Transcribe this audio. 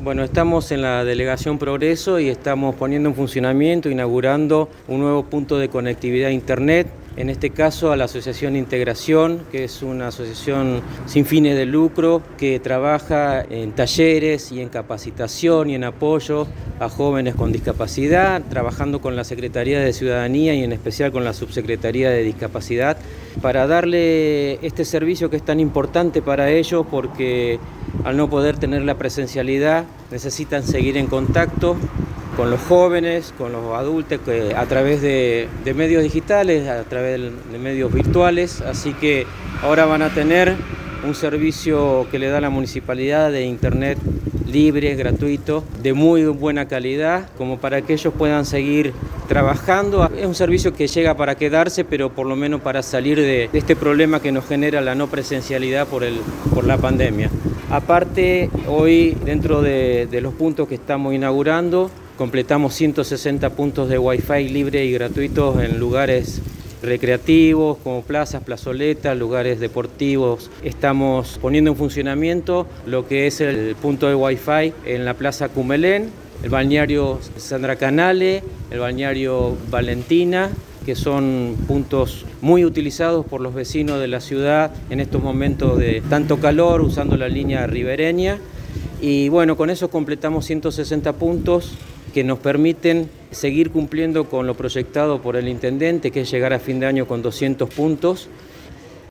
Bueno, estamos en la Delegación Progreso y estamos poniendo en funcionamiento, inaugurando un nuevo punto de conectividad a Internet, en este caso a la Asociación Integración, que es una asociación sin fines de lucro que trabaja en talleres y en capacitación y en apoyo a jóvenes con discapacidad, trabajando con la Secretaría de Ciudadanía y en especial con la Subsecretaría de Discapacidad, para darle este servicio que es tan importante para ellos porque al no poder tener la presencialidad necesitan seguir en contacto con los jóvenes, con los adultos, a través de medios digitales, a través de medios virtuales, así que ahora van a tener un servicio que le da la municipalidad de Internet libre, gratuito, de muy buena calidad, como para que ellos puedan seguir trabajando. Es un servicio que llega para quedarse, pero por lo menos para salir de este problema que nos genera la no presencialidad por la pandemia. Aparte, hoy dentro de los puntos que estamos inaugurando, completamos 160 puntos de Wi-Fi libre y gratuitos en lugares recreativos como plazas, plazoletas, lugares deportivos. Estamos poniendo en funcionamiento lo que es el punto de Wi-Fi en la Plaza Cumelén, el balneario Sandra Canale, el balneario Valentina, que son puntos muy utilizados por los vecinos de la ciudad en estos momentos de tanto calor, usando la línea ribereña. Y bueno, con eso completamos 160 puntos que nos permiten seguir cumpliendo con lo proyectado por el intendente, que es llegar a fin de año con 200 puntos.